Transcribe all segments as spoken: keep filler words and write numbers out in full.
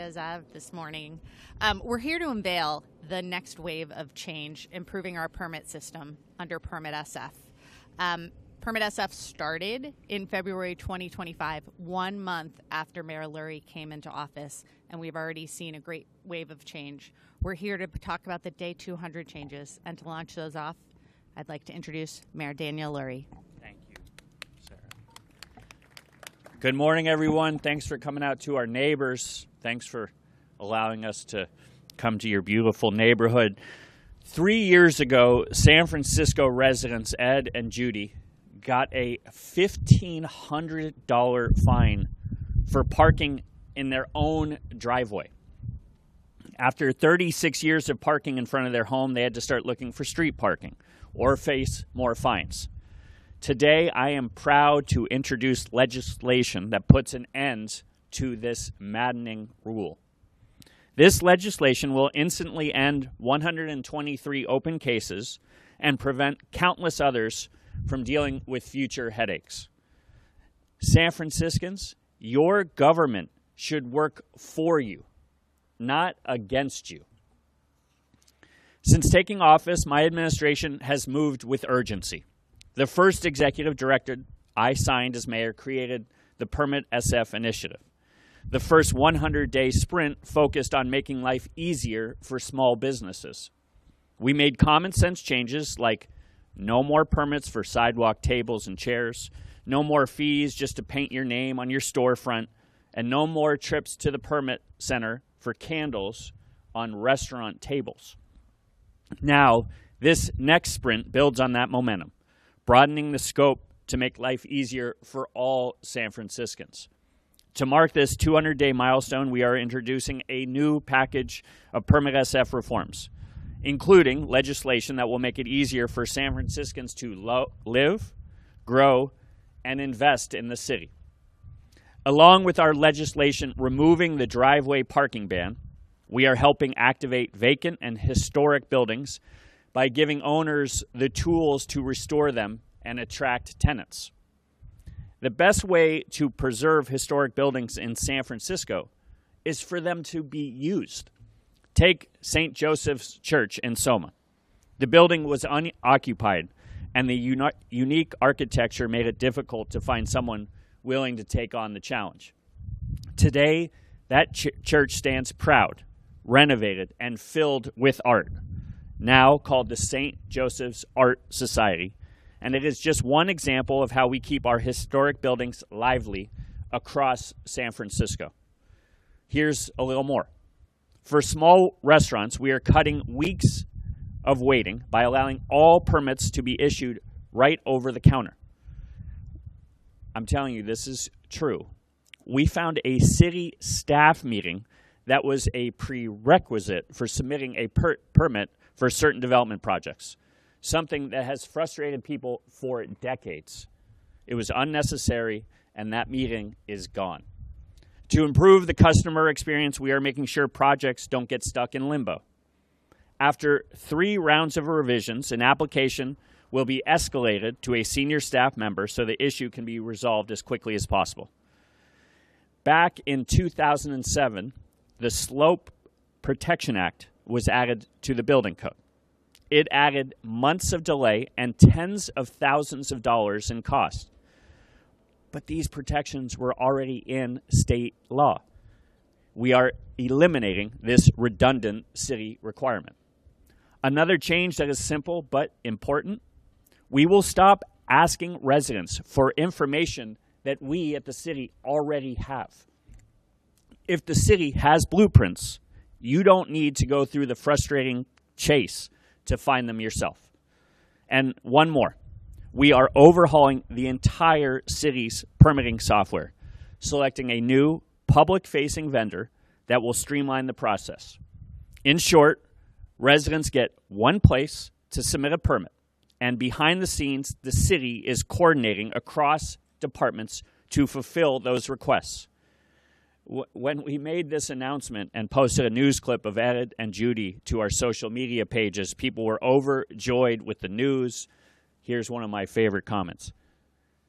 As of this morning, um, we're here to unveil the next wave of change, improving our permit system under Permit S F. Um, Permit S F started in February twenty twenty-five, one month after Mayor Lurie came into office, and we've already seen a great wave of change. We're here to talk about the Day two hundred changes, and to launch those off, I'd like to introduce Mayor Daniel Lurie. Thank you, Sarah. Good morning, everyone. Thanks for coming out to our neighbors. Thanks for allowing us to come to your beautiful neighborhood. Three years ago, San Francisco residents Ed and Judy got a fifteen hundred dollars fine for parking in their own driveway. After thirty-six years of parking in front of their home, they had to start looking for street parking or face more fines. Today, I am proud to introduce legislation that puts an end to this maddening rule. This legislation will instantly end one hundred twenty-three open cases and prevent countless others from dealing with future headaches. San Franciscans, your government should work for you, not against you. Since taking office, my administration has moved with urgency. The first executive directive I signed as mayor created the Permit S F initiative. The first one hundred day sprint focused on making life easier for small businesses. We made common sense changes like no more permits for sidewalk tables and chairs, no more fees just to paint your name on your storefront, and no more trips to the permit center for candles on restaurant tables. Now, this next sprint builds on that momentum, broadening the scope to make life easier for all San Franciscans. To mark this two hundred day milestone, we are introducing a new package of Permit S F reforms, including legislation that will make it easier for San Franciscans to lo- live, grow, and invest in the city. Along with our legislation removing the driveway parking ban, we are helping activate vacant and historic buildings by giving owners the tools to restore them and attract tenants. The best way to preserve historic buildings in San Francisco is for them to be used. Take Saint Joseph's Church in Soma. The building was unoccupied, and the uni- unique architecture made it difficult to find someone willing to take on the challenge. Today, that ch- church stands proud, renovated, and filled with art, now called the Saint Joseph's Art Society. And it is just one example of how we keep our historic buildings lively across San Francisco. Here's a little more. For small restaurants, we are cutting weeks of waiting by allowing all permits to be issued right over the counter. I'm telling you, this is true. We found a city staff meeting that was a prerequisite for submitting a per- permit for certain development projects, something that has frustrated people for decades. It was unnecessary, and that meeting is gone. To improve the customer experience, we are making sure projects don't get stuck in limbo. After three rounds of revisions, an application will be escalated to a senior staff member so the issue can be resolved as quickly as possible. Back in two thousand seven, the Slope Protection Act was added to the building code. It added months of delay and tens of thousands of dollars in cost. But these protections were already in state law. We are eliminating this redundant city requirement. Another change that is simple but important, we will stop asking residents for information that we at the city already have. If the city has blueprints, you don't need to go through the frustrating chase to find them yourself. And one more. We are overhauling the entire city's permitting software, selecting a new public-facing vendor that will streamline the process. In short, residents get one place to submit a permit, and behind the scenes, the city is coordinating across departments to fulfill those requests. When we made this announcement and posted a news clip of Ed and Judy to our social media pages, people were overjoyed with the news. Here's one of my favorite comments.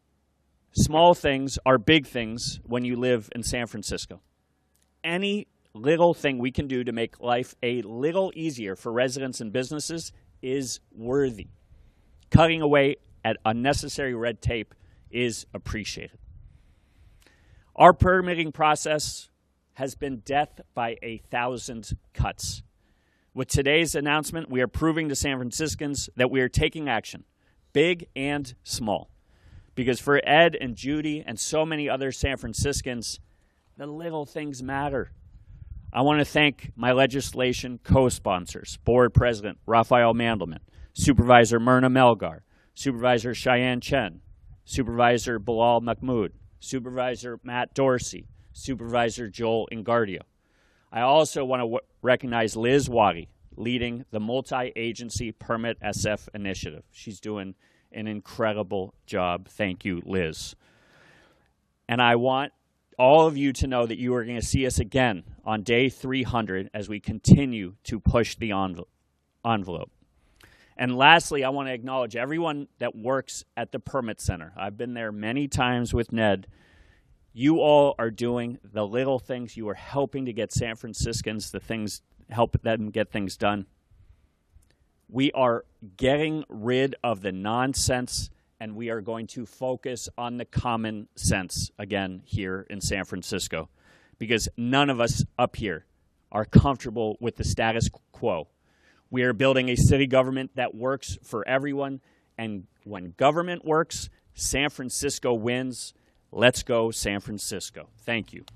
Small things are big things when you live in San Francisco. Any little thing we can do to make life a little easier for residents and businesses is worthy. Cutting away at unnecessary red tape is appreciated. Our permitting process has been death by a thousand cuts. With today's announcement, we are proving to San Franciscans that we are taking action, big and small. Because for Ed and Judy and so many other San Franciscans, the little things matter. I want to thank my legislation co-sponsors, Board President Raphael Mandelman, Supervisor Myrna Melgar, Supervisor Cheyenne Chen, Supervisor Bilal Mahmood, Supervisor Matt Dorsey, Supervisor Joel Ingardio. I also want to w- recognize Liz Waddy, leading the multi-agency Permit S F initiative. She's doing an incredible job. Thank you, Liz. And I want all of you to know that you are going to see us again on day three hundred as we continue to push the envelope. And lastly, I want to acknowledge everyone that works at the Permit Center. I've been there many times with Ned. You all are doing the little things. You are helping to get San Franciscans the things, help them get things done. We are getting rid of the nonsense, and we are going to focus on the common sense again here in San Francisco, because none of us up here are comfortable with the status quo. We are building a city government that works for everyone, and when government works, San Francisco wins. Let's go, San Francisco. Thank you.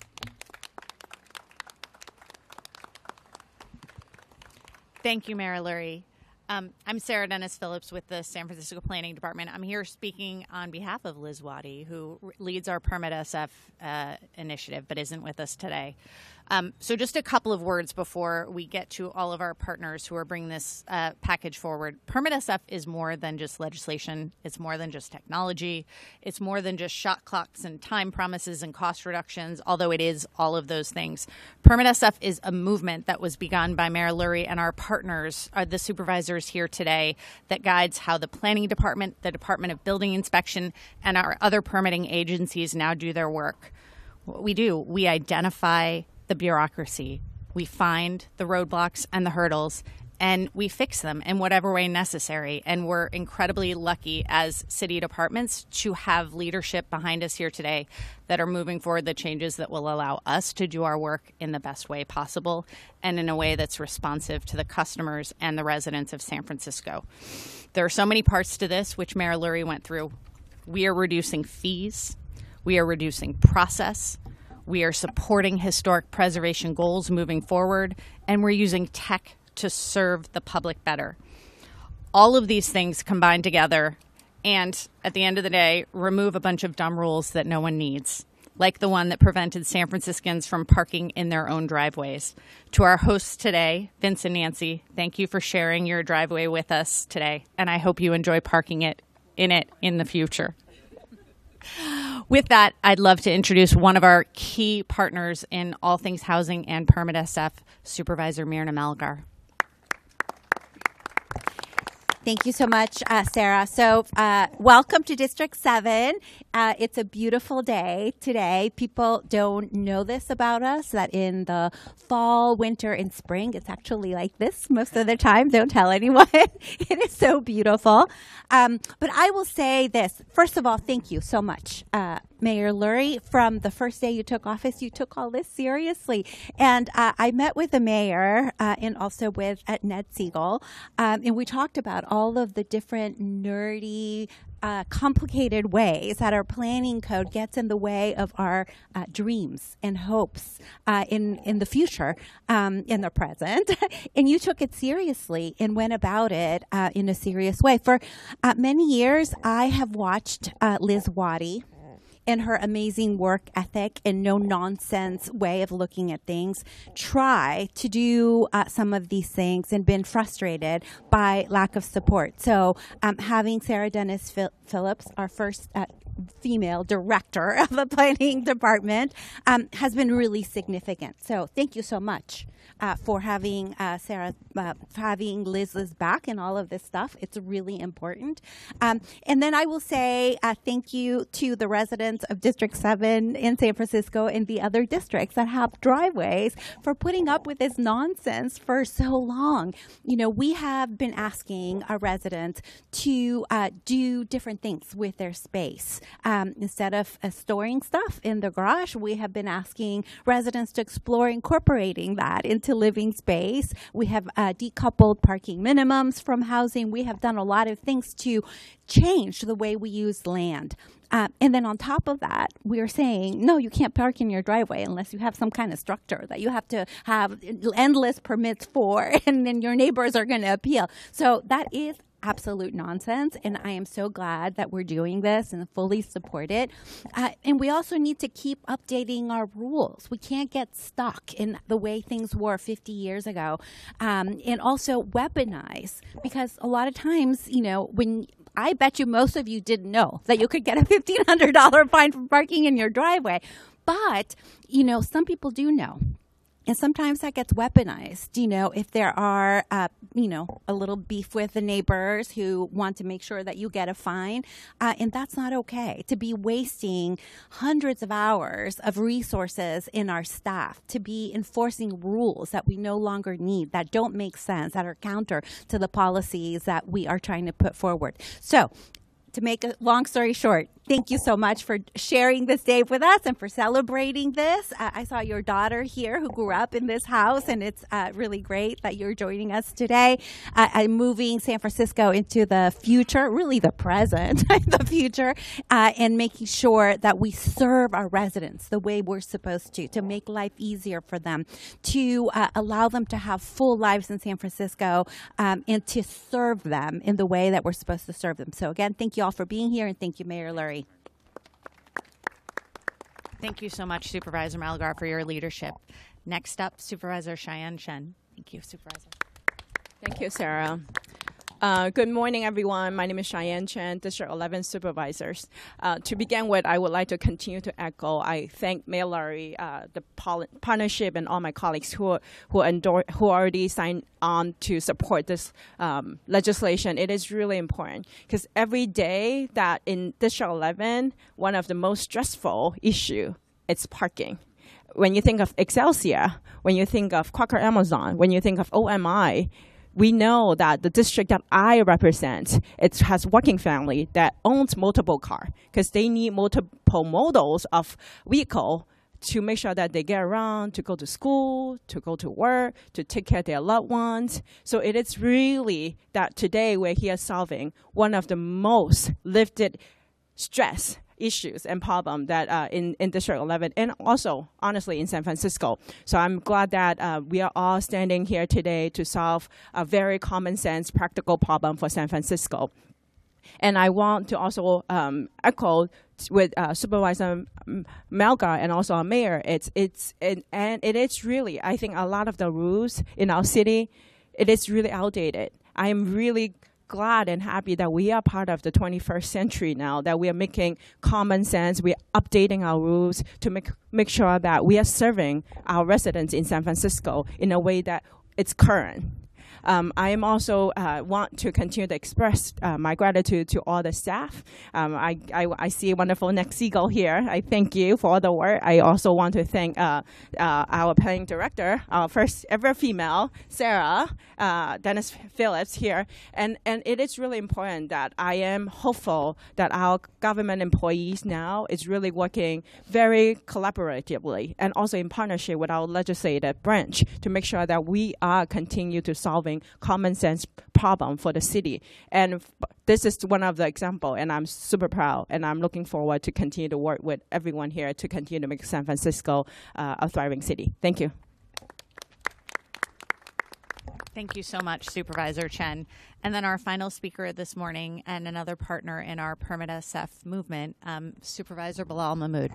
Thank you, Mayor Lurie. Um, I'm Sarah Dennis Phillips with the San Francisco Planning Department. I'm here speaking on behalf of Liz Waddy, who r- leads our Permit S F uh, initiative, but isn't with us today. Um, so just a couple of words before we get to all of our partners who are bringing this uh, package forward. Permit S F is more than just legislation. It's more than just technology. It's more than just shot clocks and time promises and cost reductions, although it is all of those things. Permit S F is a movement that was begun by Mayor Lurie and our partners, are the supervisors here today, that guides how the Planning Department, the Department of Building Inspection, and our other permitting agencies now do their work. What we do, we identify the bureaucracy. We find the roadblocks and the hurdles, and we fix them in whatever way necessary. And we're incredibly lucky as city departments to have leadership behind us here today that are moving forward the changes that will allow us to do our work in the best way possible and in a way that's responsive to the customers and the residents of San Francisco. There are so many parts to this, which Mayor Lurie went through. We are reducing fees. We are reducing process. We are supporting historic preservation goals moving forward, and we're using tech to serve the public better. All of these things combined together, and at the end of the day, remove a bunch of dumb rules that no one needs, like the one that prevented San Franciscans from parking in their own driveways. To our hosts today, Vince and Nancy, thank you for sharing your driveway with us today, and I hope you enjoy parking it in it in the future. With that, I'd love to introduce one of our key partners in all things housing and Permit S F, Supervisor Myrna Melgar. Thank you so much, uh, Sarah. So uh, welcome to District seven. Uh, it's a beautiful day today. People don't know this about us, that in the fall, winter, and spring, it's actually like this most of the time. Don't tell anyone. It is so beautiful. Um, but I will say this. First of all, thank you so much, uh, Mayor Lurie. From the first day you took office, you took all this seriously. And uh, I met with the mayor uh, and also with uh, Ned Siegel, um, and we talked about all of the different nerdy, uh, complicated ways that our planning code gets in the way of our uh, dreams and hopes uh, in, in the future, um, in the present. And you took it seriously and went about it uh, in a serious way. For uh, many years, I have watched uh, Liz Waddy and her amazing work ethic and no-nonsense way of looking at things, try to do uh, some of these things and been frustrated by lack of support. So um, having Sarah Dennis Phil- Phillips, our first uh, female director of the planning department, um, has been really significant. So thank you so much uh, for having uh, Sarah, uh, for having Liz Liz back and all of this stuff. It's really important. Um, and then I will say uh, thank you to the residents of District seven in San Francisco and the other districts that have driveways for putting up with this nonsense for so long. You know, we have been asking our residents to uh, do different things with their space. Um, instead of uh, storing stuff in the garage, we have been asking residents to explore incorporating that into living space. We have uh, decoupled parking minimums from housing. We have done a lot of things to change the way we use land. Uh, and then on top of that, we're saying, no, you can't park in your driveway unless you have some kind of structure that you have to have endless permits for, and then your neighbors are going to appeal. So that is absolute nonsense, and I am so glad that we're doing this and fully support it. Uh, and we also need to keep updating our rules. We can't get stuck in the way things were fifty years ago, um, and also weaponize, because a lot of times, you know, when I bet you most of you didn't know that you could get a fifteen hundred dollars fine for parking in your driveway. But, you know, some people do know. And sometimes that gets weaponized, you know, if there are, uh, you know, a little beef with the neighbors who want to make sure that you get a fine. Uh, and that's not okay, to be wasting hundreds of hours of resources in our staff, to be enforcing rules that we no longer need, that don't make sense, that are counter to the policies that we are trying to put forward. So, to make a long story short, thank you so much for sharing this day with us and for celebrating this. Uh, I saw your daughter here who grew up in this house, and it's uh, really great that you're joining us today. Uh, I'm moving San Francisco into the future, really the present, the future, uh, and making sure that we serve our residents the way we're supposed to, to make life easier for them, to uh, allow them to have full lives in San Francisco, um, and to serve them in the way that we're supposed to serve them. So again, thank you all for being here, and thank you, Mayor Lurie. Thank you so much, Supervisor Malgar, for your leadership. Next up, Supervisor Cheyenne Chen. Thank you, Supervisor. Thank you, Sarah. Uh, good morning, everyone. My name is Cheyenne Chen, District eleven Supervisors. Uh, to begin with, I would like to continue to echo. I thank Mayor Lurie, uh, the pol- partnership, and all my colleagues who who, endor- who already signed on to support this um, legislation. It is really important because every day that in District eleven, one of the most stressful issue is parking. When you think of Excelsior, when you think of Quaker Amazon, when you think of O M I, we know that the district that I represent, it has working family that owns multiple cars because they need multiple models of vehicle to make sure that they get around, to go to school, to go to work, to take care of their loved ones. So it is really that today we're here solving one of the most lifted stress issues and problem that uh, in, in District eleven, and also, honestly, in San Francisco. So I'm glad that uh, we are all standing here today to solve a very common sense, practical problem for San Francisco. And I want to also um, echo with uh, Supervisor Malgar and also our mayor. It's it's it, and it is really, I think, a lot of the rules in our city, it is really outdated. I am really glad and happy that we are part of the twenty-first century now, that we are making common sense, we are updating our rules to make make sure that we are serving our residents in San Francisco in a way that it's current. Um, I am also uh, want to continue to express uh, my gratitude to all the staff. Um, I, I, I see a wonderful Nick Siegel here. I thank you for all the work. I also want to thank uh, uh, our planning director, our first ever female, Sarah, uh, Dennis Phillips here. And, and it is really important that I am hopeful that our government employees now is really working very collaboratively and also in partnership with our legislative branch to make sure that we are continue to solving common sense problem for the city. And f- this is one of the example, and I'm super proud, and I'm looking forward to continue to work with everyone here to continue to make San Francisco uh, a thriving city. Thank you. Thank you so much, Supervisor Chen. And then our final speaker this morning and another partner in our Permit S F movement, um, Supervisor Bilal Mahmood.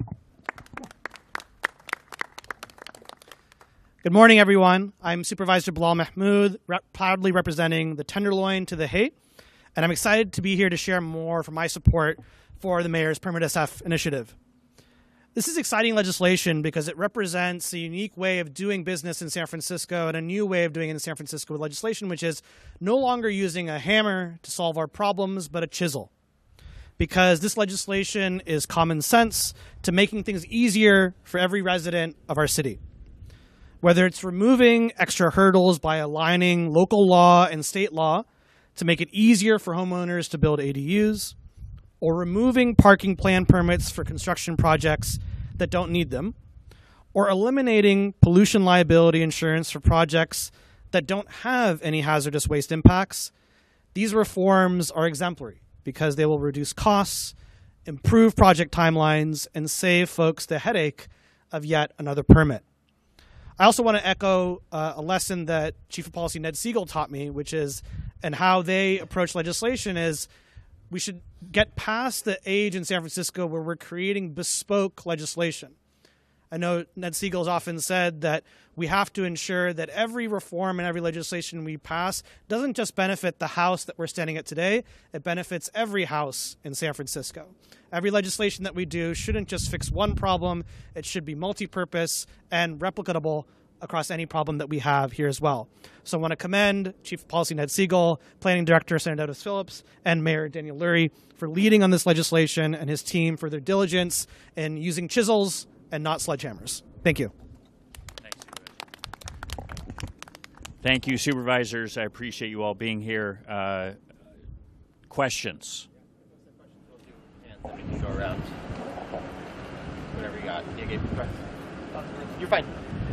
Good morning, everyone. I'm Supervisor Bilal Mahmood, rep- proudly representing the Tenderloin to the Haight, and I'm excited to be here to share more from my support for the mayor's Permit S F initiative. This is exciting legislation because it represents a unique way of doing business in San Francisco and a new way of doing it in San Francisco with legislation, which is no longer using a hammer to solve our problems, but a chisel. Because this legislation is common sense to making things easier for every resident of our city. Whether it's removing extra hurdles by aligning local law and state law to make it easier for homeowners to build A D Us, or removing parking plan permits for construction projects that don't need them, or eliminating pollution liability insurance for projects that don't have any hazardous waste impacts, these reforms are exemplary because they will reduce costs, improve project timelines, and save folks the headache of yet another permit. I also want to echo uh, a lesson that Chief of Policy Ned Siegel taught me, which is, and how they approach legislation is, we should get past the age in San Francisco where we're creating bespoke legislation. I know Ned Siegel has often said that we have to ensure that every reform and every legislation we pass doesn't just benefit the house that we're standing at today, it benefits every house in San Francisco. Every legislation that we do shouldn't just fix one problem, it should be multi-purpose and replicable across any problem that we have here as well. So I want to commend Chief of Policy Ned Siegel, Planning Director Senator Otis Phillips, and Mayor Daniel Lurie for leading on this legislation, and his team for their diligence in using chisels and not sledgehammers. Thank you. Thank you, supervisors. I appreciate you all being here. Uh, questions? And then we can go around. Whatever you got. You gave me You're fine.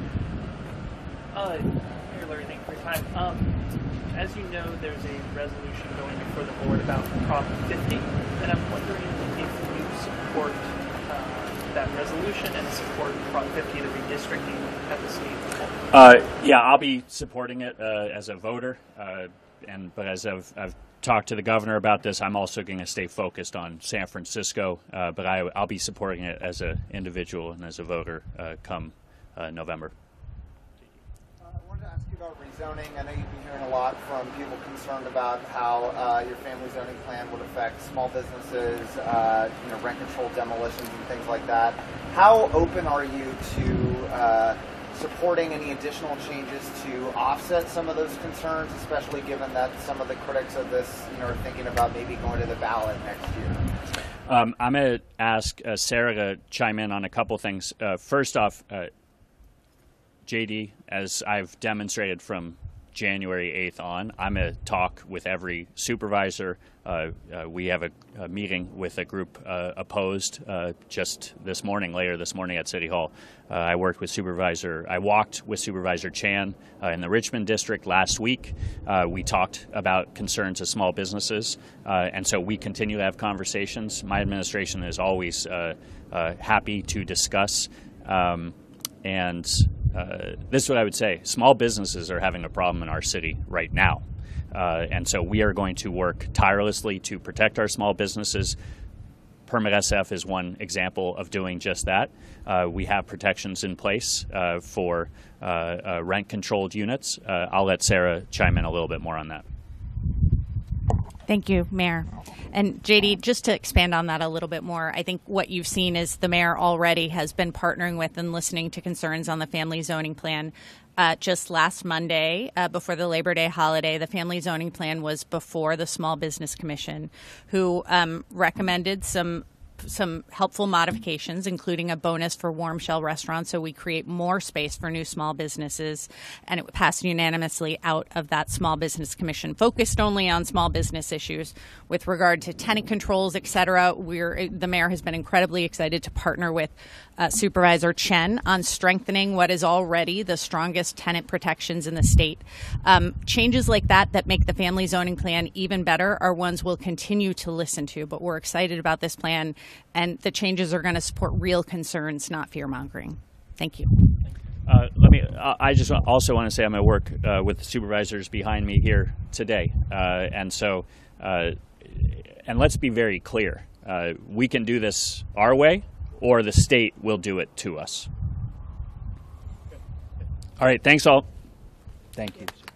Uh, Mayor Lurie, thank you for your time. Um, as you know, there's a resolution going before the board about Prop fifty, and I'm wondering if you support uh, that resolution and support Prop fifty, the redistricting at the state level. Uh, yeah, I'll be supporting it uh, as a voter, uh, and but as I've, I've talked to the governor about this, I'm also going to stay focused on San Francisco, uh, but I, I'll be supporting it as an individual and as a voter uh, come uh, November. I wanted to ask you about rezoning. I know you've been hearing a lot from people concerned about how uh, your family zoning plan would affect small businesses, uh, you know, rent control demolitions and things like that. How open are you to uh, supporting any additional changes to offset some of those concerns, especially given that some of the critics of this, you know, are thinking about maybe going to the ballot next year? Um, I'm going to ask uh, Sarah to chime in on a couple things. Uh, first off, uh, J D, as I've demonstrated from January eighth on, I'm going to talk with every supervisor. Uh, uh, we have a, a meeting with a group uh, opposed uh, just this morning, later this morning at City Hall. Uh, I worked with Supervisor, I walked with Supervisor Chan uh, in the Richmond District last week. Uh, we talked about concerns of small businesses, uh, and so we continue to have conversations. My administration is always uh, uh, happy to discuss. Um, and Uh, this is what I would say. Small businesses are having a problem in our city right now. Uh, and so we are going to work tirelessly to protect our small businesses. Permit S F is one example of doing just that. Uh, we have protections in place uh, for uh, uh, rent-controlled units. Uh, I'll let Sarah chime in a little bit more on that. Thank you, Mayor. And J D, just to expand on that a little bit more, I think what you've seen is the mayor already has been partnering with and listening to concerns on the family zoning plan. Uh, just last Monday, uh, before the Labor Day holiday, the family zoning plan was before the Small Business Commission, who um, recommended some some helpful modifications, including a bonus for warm shell restaurants, so we create more space for new small businesses. And it passed unanimously out of that Small Business Commission, focused only on small business issues. With regard to tenant controls, et cetera, we're, the mayor has been incredibly excited to partner with uh, Supervisor Chen on strengthening what is already the strongest tenant protections in the state. Um, changes like that that make the family zoning plan even better are ones we'll continue to listen to, but we're excited about this plan. And the changes are going to support real concerns, not fear-mongering. Thank you. Uh, let me. Uh, I just also want to say I'm going to work uh, with the supervisors behind me here today, uh, and so, uh, and let's be very clear: uh, we can do this our way, or the state will do it to us. All right. Thanks all. Thank you.